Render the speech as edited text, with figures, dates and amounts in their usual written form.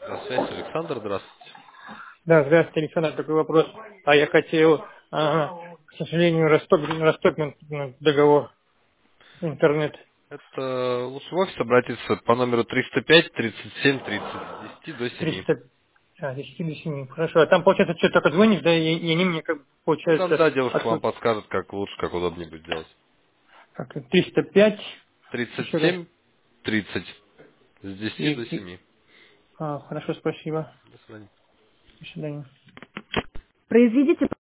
Связь, Александр, здравствуйте. Да, здравствуйте, Александр, такой вопрос. А я хотел, к сожалению, расторгнуть договор интернет. Это лучше в офис обратиться по номеру 305 37 30 с 10 до 7. 300, 10 до 7. Хорошо, а там, получается, что, только звонишь, да, и они мне, как бы, Ну да, получается, да, девушка вам подскажет, как лучше, как удобнее будет делать. как 305, еще раз, 37 30 с 10 до и 7. хорошо, спасибо. До свидания. До свидания. Произведите